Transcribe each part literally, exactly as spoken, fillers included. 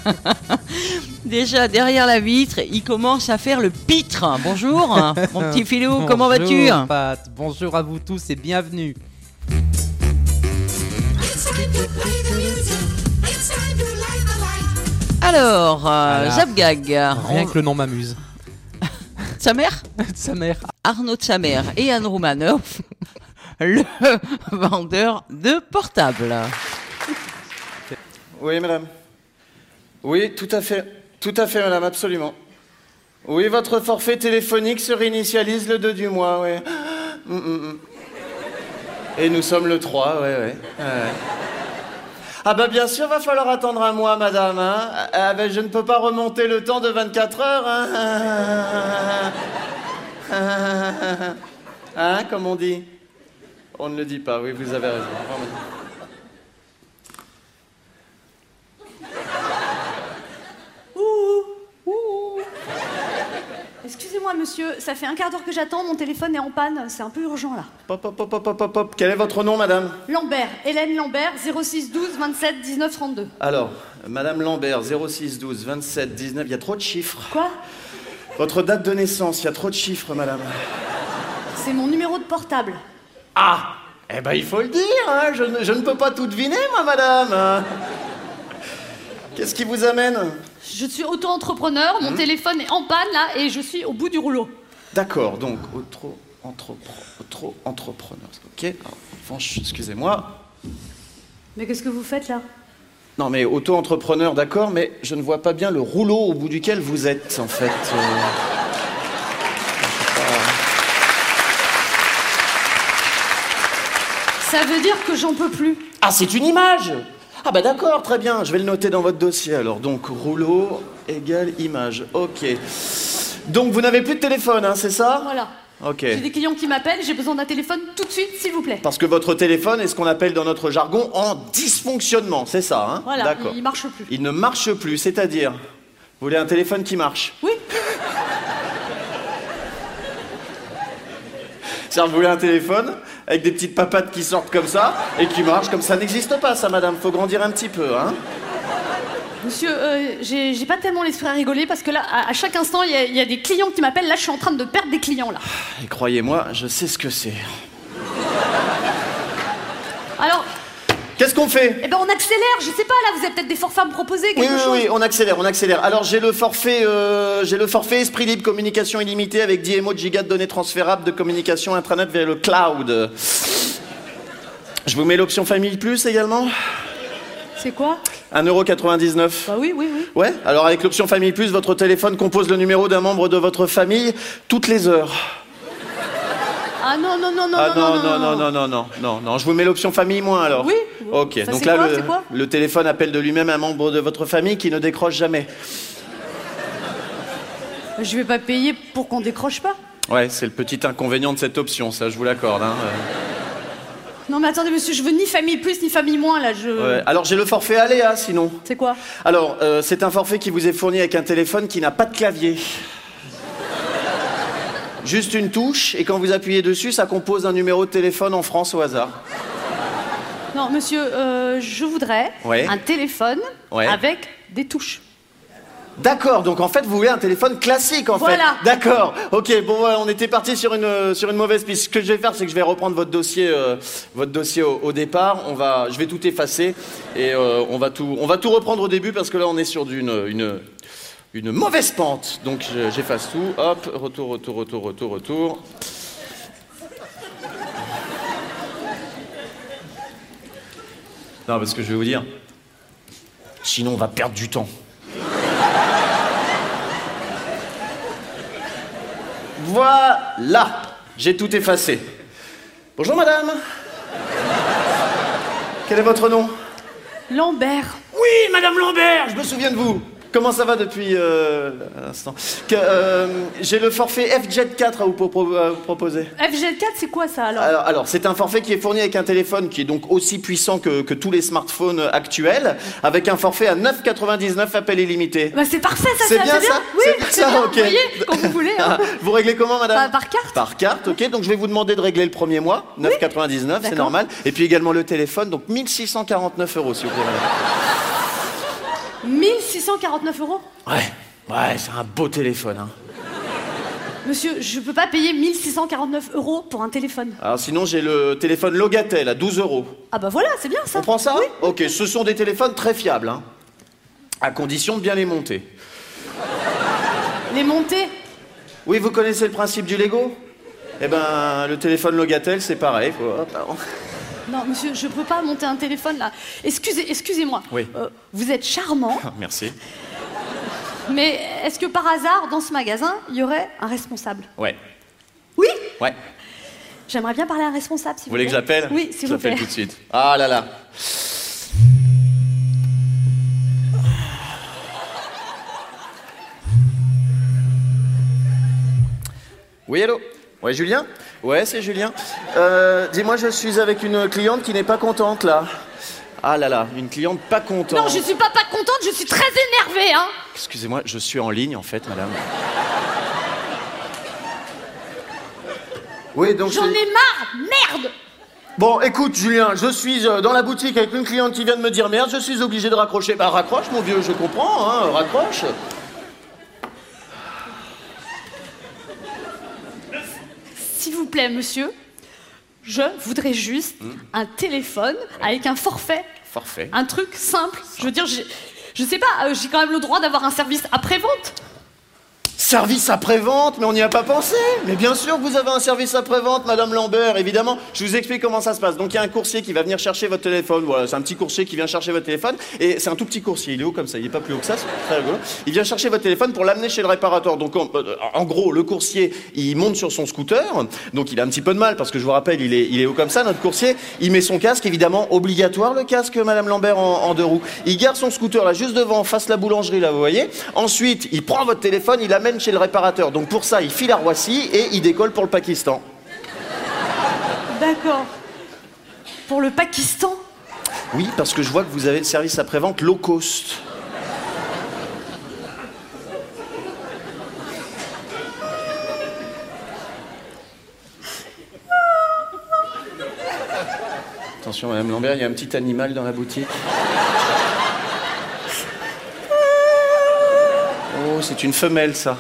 Déjà, derrière la vitre, il commence à faire le pitre. Bonjour, mon petit Philou, comment vas-tu? Bonjour Pat, bonjour à vous tous et bienvenue. Alors, euh, Voilà. Zapgag. Rien on- que le nom m'amuse. Sa mère Sa mère. Arnaud de sa mère et Anne Roumanoff, le vendeur de portables. Oui, madame. Oui, tout à fait. Tout à fait, madame, absolument. Oui, votre forfait téléphonique se réinitialise le deux du mois, oui. Mm, mm, mm. Et nous sommes le trois, ouais, ouais. ouais. Ah bah bien sûr, va falloir attendre un mois, madame, hein. Ah bah je ne peux pas remonter le temps de vingt-quatre heures, hein. Hein, comme on dit. On ne le dit pas, oui, vous avez raison. Excusez-moi, monsieur, ça fait un quart d'heure que j'attends, mon téléphone est en panne, c'est un peu urgent là. Pop, pop, pop, pop, pop, pop, pop. Quel est votre nom, madame? Lambert, Hélène Lambert, zéro six douze vingt-sept dix-neuf trente-deux. Alors, madame Lambert, zéro six douze vingt-sept dix-neuf, il y a trop de chiffres. Quoi? Votre date de naissance, il y a trop de chiffres, madame. C'est mon numéro de portable. Ah! Eh ben, il faut le dire, hein. Je, ne- je ne peux pas tout deviner, moi, madame. Qu'est-ce qui vous amène? Je suis auto-entrepreneur, mon téléphone est en panne là et je suis au bout du rouleau. D'accord, donc, auto, entrepre- auto entrepreneur. Ok, alors, en revanche, excusez-moi. Mais qu'est-ce que vous faites là? Non, mais auto-entrepreneur, d'accord, mais je ne vois pas bien le rouleau au bout duquel vous êtes, en fait. Euh, Ça veut dire que j'en peux plus. Ah, c'est une image! Ah bah d'accord, très bien, je vais le noter dans votre dossier alors. Donc, rouleau égale image, ok. Donc, vous n'avez plus de téléphone, hein, c'est ça? Voilà. Ok. J'ai des clients qui m'appellent, j'ai besoin d'un téléphone tout de suite, s'il vous plaît. Parce que votre téléphone est ce qu'on appelle dans notre jargon en dysfonctionnement, c'est ça, hein? Voilà, D'accord. il marche plus. Il ne marche plus, c'est-à-dire? Vous voulez un téléphone qui marche? Oui. C'est-à-dire, vous voulez un téléphone avec des petites papates qui sortent comme ça et qui marchent comme ça? N'existe pas, ça, madame. Faut grandir un petit peu, hein? Monsieur, euh, j'ai j'ai pas tellement l'esprit à rigoler parce que là, à, à chaque instant, il y, a- il y a des clients qui m'appellent. Là, je suis en train de perdre des clients là. Et croyez-moi, je sais ce que c'est. Alors, Qu'est-ce qu'on fait? eh ben on accélère, je sais pas, là, vous avez peut-être des forfaits à me proposer, Oui, quelque oui, chose. oui, on accélère, on accélère. Alors, j'ai le forfait, euh, j'ai le forfait Esprit Libre, communication illimitée avec dix émo de gigas de données transférables de communication intranet vers le cloud. Je vous mets l'option Famille Plus également? C'est quoi? un euro quatre-vingt-dix-neuf. Bah oui, oui, oui. Ouais, alors avec l'option Famille Plus, votre téléphone compose le numéro d'un membre de votre famille toutes les heures. Ah non, non, non, non, Ah non, non, non, non, non, non, non, non, non, je vous mets l'option famille moins alors. Oui. Ok, Ça, donc c'est là, quoi, le, c'est quoi le téléphone appelle de lui-même un membre de votre famille qui ne décroche jamais. Je vais pas payer pour qu'on décroche pas. Ouais, c'est le petit inconvénient de cette option, ça, je vous l'accorde. Hein. Non mais attendez monsieur, je veux ni famille plus ni famille moins là, je... Ouais. Alors j'ai le forfait Aléa sinon. C'est quoi? Alors, euh, c'est un forfait qui vous est fourni avec un téléphone qui n'a pas de clavier. Juste une touche, et quand vous appuyez dessus, ça compose un numéro de téléphone en France au hasard. Non monsieur, euh, je voudrais Ouais. un téléphone Ouais. avec des touches. D'accord, donc en fait vous voulez un téléphone classique en Voilà. fait. D'accord, ok, bon ouais, on était parti sur une, euh, sur une mauvaise piste. Ce que je vais faire, c'est que je vais reprendre votre dossier, euh, votre dossier au, au départ. On va, je vais tout effacer et euh, on, va tout, on va tout reprendre au début parce que là on est sur d'une, une, une mauvaise pente. Donc je- j'efface tout, hop, retour, retour, retour, retour, retour. Non, parce que je vais vous dire, sinon on va perdre du temps. Voilà, j'ai tout effacé. Bonjour madame. Quel est votre nom? Lambert. Oui, madame Lambert, je me souviens de vous. Comment ça va depuis euh, l'instant que, euh, j'ai le forfait F Jet quatre à vous, pro- à vous proposer. F G quatre c'est quoi ça alors? Alors, alors, c'est un forfait qui est fourni avec un téléphone qui est donc aussi puissant que, que tous les smartphones actuels, avec un forfait à neuf quatre-vingt-dix-neuf appel illimité. Bah c'est parfait ça, C'est bien c'est ça? Oui, C'est bien c'est ça, bien, ok. vous voyez, quand vous voulez. Hein. Ah, vous réglez comment, madame? Bah, par carte. Par carte, ok. Donc je vais vous demander de régler le premier mois, neuf quatre-vingt-dix-neuf, c'est D'accord. normal. Et puis également le téléphone, donc mille six cent quarante-neuf euros, s'il vous plaît, madame. mille six cent quarante-neuf euros? Ouais, ouais, c'est un beau téléphone, hein. Monsieur, je peux pas payer mille six cent quarante-neuf euros pour un téléphone. Alors sinon, j'ai le téléphone Logatel à douze euros. Ah bah voilà, c'est bien ça. On prend ça? Oui. Ok, ce sont des téléphones très fiables, hein. À condition de bien les monter. Les montées? Oui, vous connaissez le principe du Lego? Eh ben, le téléphone Logatel, c'est pareil. Faut... hop, hop. Non, monsieur, je peux pas monter un téléphone là. Excusez, excusez-moi. Oui. Euh, vous êtes charmant, Merci. mais est-ce que par hasard, dans ce magasin, il y aurait un responsable? Ouais. Oui? Ouais. J'aimerais bien parler à un responsable, s'il Vous vous voulez plaît. que j'appelle? Oui, s'il Je vous plaît. l'appelle tout de suite. Ah là là. Oui, allô? Ouais, Julien? Ouais, c'est Julien. Euh, dis-moi, je suis avec une cliente qui n'est pas contente, là. Ah là là, une cliente pas contente. Non, je suis pas pas contente, je suis très énervée, hein. Excusez-moi, je suis en ligne, en fait, madame. Oui, donc... J'en c'est- ai marre, merde. Bon, écoute, Julien, je suis euh, dans la boutique avec une cliente qui vient de me dire merde, je suis obligé de raccrocher. Bah, raccroche, mon vieux, je comprends, hein, raccroche. S'il vous plaît, monsieur, je voudrais juste un téléphone avec un forfait. Forfait. Un truc simple. Je veux dire, j'ai- je sais pas, euh, j'ai quand même le droit d'avoir un service après-vente. Service après-vente, mais on n'y a pas pensé. Mais bien sûr que vous avez un service après-vente, Madame Lambert, évidemment. Je vous explique comment ça se passe. Donc il y a un coursier qui va venir chercher votre téléphone. Voilà, c'est un petit coursier qui vient chercher votre téléphone. Et c'est un tout petit coursier, il est haut comme ça, il est pas plus haut que ça, c'est très rigolo. Il vient chercher votre téléphone pour l'amener chez le réparateur. Donc en, euh, en gros, le coursier, il monte sur son scooter. Donc il a un petit peu de mal, parce que je vous rappelle, il est, il est haut comme ça, notre coursier. Il met son casque, évidemment, obligatoire le casque, Madame Lambert, en, en deux roues. Il garde son scooter là, juste devant, face la boulangerie, là, vous voyez. Ensuite, il prend votre téléphone, il l'amène chez le réparateur. Donc pour ça, il file à Roissy et il décolle pour le Pakistan. D'accord. Pour le Pakistan? Oui, parce que je vois que vous avez le service après-vente low cost. Attention, Madame Lambert, il y a un petit animal dans la boutique. Oh, c'est une femelle, ça.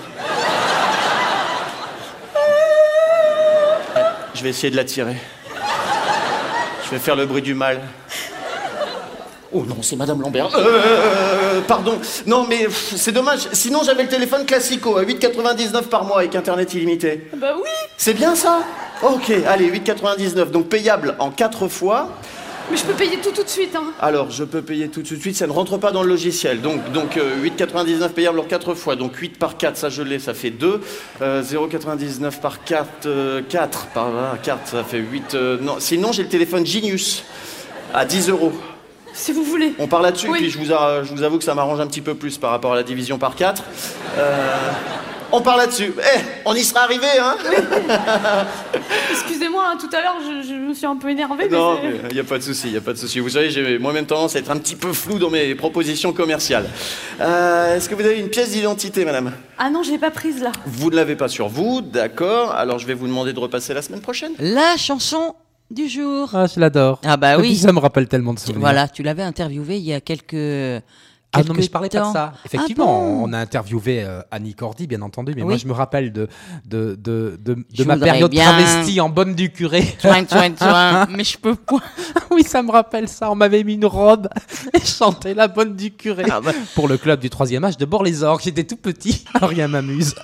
Je vais essayer de l'attirer. Je vais faire le bruit du mal. Oh non, c'est Madame Lambert. Euh, pardon. Non, mais pff, c'est dommage. Sinon, j'avais le téléphone classico à huit quatre-vingt-dix-neuf par mois avec Internet illimité. Bah oui. C'est bien ça? Ok, allez, huit quatre-vingt-dix-neuf. Donc payable en quatre fois. Mais je peux payer tout tout de suite, hein. Alors, je peux payer tout de suite, ça ne rentre pas dans le logiciel. Donc, donc euh, huit quatre-vingt-dix-neuf payable en quatre fois. Donc huit par quatre, ça je l'ai, ça fait deux. Euh, zéro virgule quatre-vingt-dix-neuf par quatre, euh, quatre. Par là, quatre, ça fait huit. Euh, non, sinon, j'ai le téléphone Genius à dix euros. Si vous voulez. On parle là-dessus, Oui. puis je vous, a- je vous avoue que ça m'arrange un petit peu plus par rapport à la division par quatre. Euh, on parle là-dessus. Eh, on y sera arrivé, hein? Excusez-moi, hein, tout à l'heure, je, je me suis un peu énervée. Non, mais mais il n'y a pas de souci, il n'y a pas de souci. Vous savez, j'ai moi-même tendance à être un petit peu flou dans mes propositions commerciales. Euh, Est-ce que vous avez une pièce d'identité, madame? Ah non, je l'ai pas prise là. Vous ne l'avez pas sur vous, d'accord. Alors je vais vous demander de repasser la semaine prochaine. La chanson du jour. Ah, je l'adore. Ah bah Et oui. puis ça me rappelle tellement de souvenirs. Voilà, tu l'avais interviewé il y a quelques. Ah non, mais quelques je parlais pas de temps. ça. Effectivement, Ah bon on a interviewé euh, Annie Cordy, bien entendu, mais Oui. moi je me rappelle de, de, de, de, de Je ma voudrais période bien- travestie en bonne du curé. Toin, toin, toin. Mais je peux pas. Oui, ça me rappelle ça. On m'avait mis une robe et je chantais la bonne du curé Ah bah. pour le club du troisième âge de Bord-les-Orgues. J'étais tout petit, alors rien m'amuse.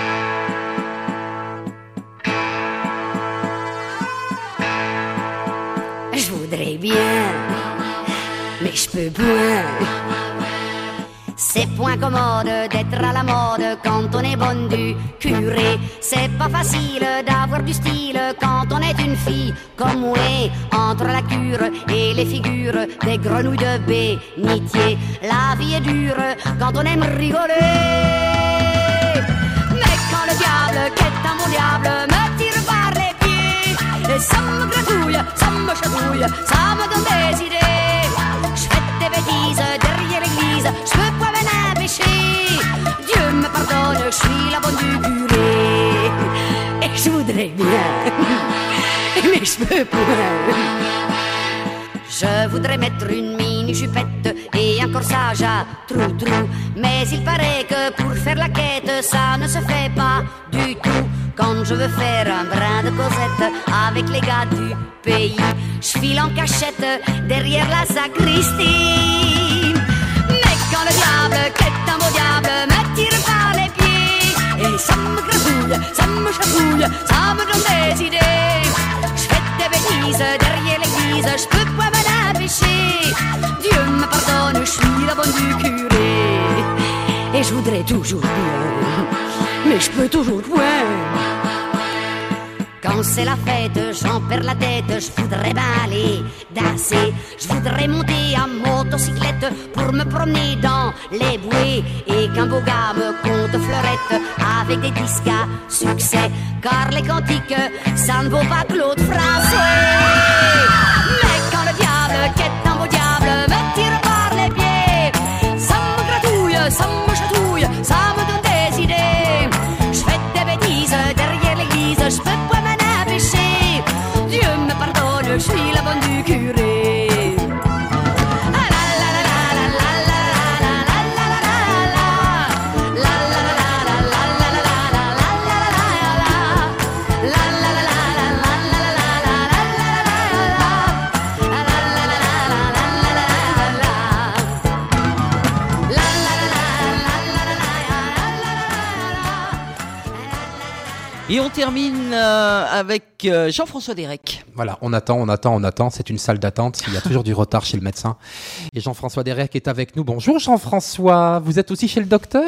Je voudrais bien, mais je peux point. C'est point commode d'être à la mode quand on est bonne du curé. C'est pas facile d'avoir du style quand on est une fille comme moi. Entre la cure et les figures des grenouilles de bénitier, la vie est dure quand on aime rigoler. Mais quand le diable, qui est un bon diable, me tire par les pieds, et ça me gratouille, ça me chatouille, ça me donne des idées. Je fais des bêtises derrière l'église, je peux pas venir pécher. Dieu me pardonne, je suis la bonne du curé. Et je voudrais bien, mais je peux pas. Je voudrais mettre une mini-jupette et un corsage à trou-trou. Mais il paraît que pour faire la quête, ça ne se fait pas du tout. Quand je veux faire un brin de causette avec les gars du pays, je file en cachette derrière la sacristie. Mais quand le diable, qui est un beau diable, me tire par les pieds, et ça me gratouille, ça me chatouille, ça me donne des idées. Je fais des bêtises derrière l'église, je peux pas me la pécher. Dieu me pardonne, je suis la bonne du curé. Et je voudrais toujours bien, mais je peux toujours point. Quand c'est la fête, j'en perds la tête, je voudrais bien aller danser. Je voudrais monter à motocyclette pour me promener dans les bouées. Et qu'un beau gars me conte fleurette avec des disques à succès. Car les cantiques, ça ne vaut pas Claude Français. Mais quand le diable, qui est un beau diable, me tire par les pieds, ça me gratouille, ça me chatouille, ça me donne des idées. Je fais des bêtises derrière l'église, je peux pas. Dieu me pardonne, je suis la bonne du curé. Et on termine euh, avec euh, Jean-François Derek. Voilà, on attend, on attend, on attend. C'est une salle d'attente. Il y a toujours du retard chez le médecin. Et Jean-François Derek est avec nous. Bonjour Jean-François. Vous êtes aussi chez le docteur ?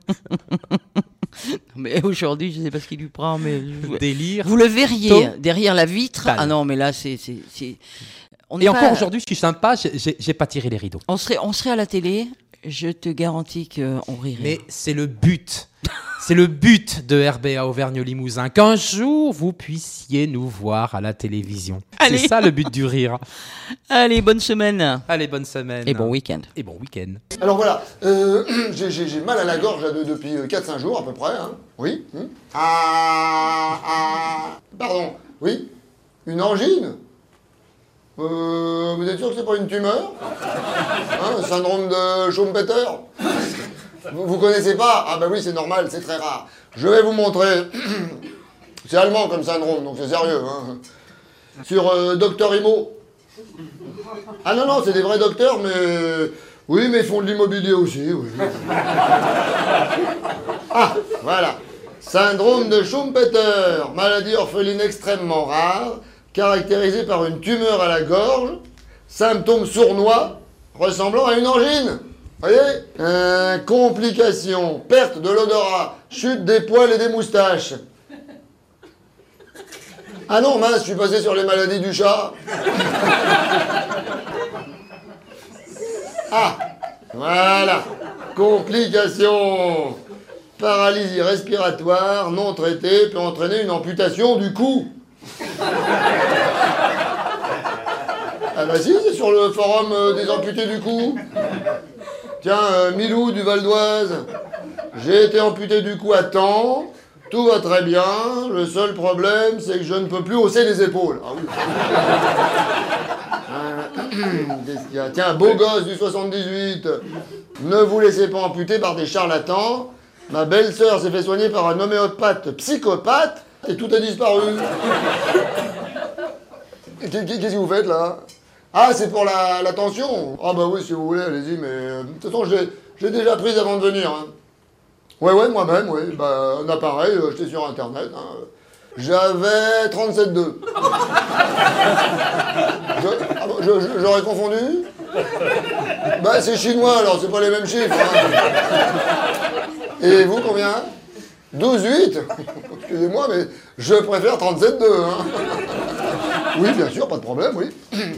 Mais aujourd'hui, je ne sais pas ce qui lui prend, mais je... délire. Vous le verriez Tom. Derrière la vitre. Calme. Ah non, mais là, c'est, c'est, c'est... On Et est encore pas... aujourd'hui, je suis sympa. J'ai, j'ai, j'ai pas tiré les rideaux. On serait, on serait à la télé. Je te garantis qu'on rirait. Mais c'est le but. C'est le but de R B A Auvergne-Limousin, qu'un jour vous puissiez nous voir à la télévision. Allez. C'est ça le but du rire. Allez, bonne semaine. Allez, bonne semaine. Et bon week-end. Et bon week-end. Alors voilà, euh, j'ai, j'ai, j'ai mal à la gorge là, de- depuis quatre cinq jours à peu près. Hein. Oui hum. Ah, ah, pardon, oui. Une angine euh, Vous êtes sûr que c'est pas une tumeur hein, syndrome de Schumpeter vous, vous connaissez pas? Ah bah oui, c'est normal, c'est très rare. Je vais vous montrer. C'est allemand comme syndrome, donc c'est sérieux. Hein. Sur euh, Docteur Imo. Ah non, non, c'est des vrais docteurs, mais... Oui, mais ils font de l'immobilier aussi, oui. Ah, voilà. Syndrome de Schumpeter, maladie orpheline extrêmement rare, caractérisée par une tumeur à la gorge, symptômes sournois, ressemblant à une angine. Voyez euh, complications, perte de l'odorat, chute des poils et des moustaches. Ah non, mince, je suis passé sur les maladies du chat. Ah, voilà. Complications. Paralysie respiratoire non traitée peut entraîner une amputation du cou. Ah bah si, c'est sur le forum euh, des amputés du cou. Tiens, euh, Milou du Val d'Oise. J'ai été amputé du cou à temps. Tout va très bien. Le seul problème, c'est que je ne peux plus hausser les épaules. Ah oui. Euh, qu'est-ce qu'il y a ? Tiens, beau gosse du soixante-dix-huit. Ne vous laissez pas amputer par des charlatans. Ma belle-sœur s'est fait soigner par un homéopathe psychopathe et tout a disparu. Qu'est-ce que vous faites là ? Ah, c'est pour la, la tension ? Ah bah oui, si vous voulez, allez-y, mais euh, de toute façon, je l'ai, je l'ai déjà prise avant de venir. Hein. Ouais, ouais, moi-même, oui. Bah, un appareil, euh, j'étais sur Internet. Hein. J'avais trente-sept virgule deux. je, ah bon, je, je, j'aurais confondu ? Bah, c'est chinois, alors c'est pas les mêmes chiffres. Hein. Et vous, combien ? douze virgule huit. Excusez-moi, mais je préfère trente-sept virgule deux. Hein. Oui, bien sûr, pas de problème, oui.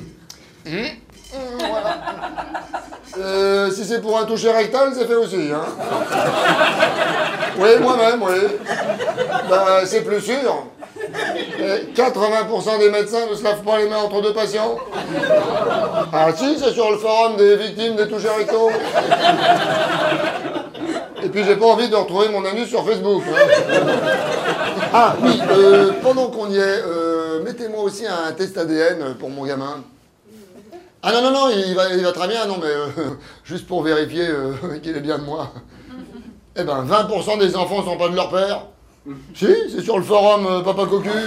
Voilà. Euh, si c'est pour un toucher rectal, c'est fait aussi. Hein. Oui, moi-même, oui. Bah, c'est plus sûr. Et quatre-vingts pour cent des médecins ne se lavent pas les mains entre deux patients. Ah si, c'est sur le forum des victimes des touchés rectaux. Et puis j'ai pas envie de retrouver mon anus sur Facebook. Hein. Ah oui, euh, pendant qu'on y est, euh, mettez-moi aussi un test A D N pour mon gamin. Ah non, non, non, il va, il va très bien, non, mais euh, juste pour vérifier euh, qu'il est bien de moi. Eh ben, vingt pour cent des enfants sont pas de leur père. Si, c'est sur le forum euh, Papa Cocu.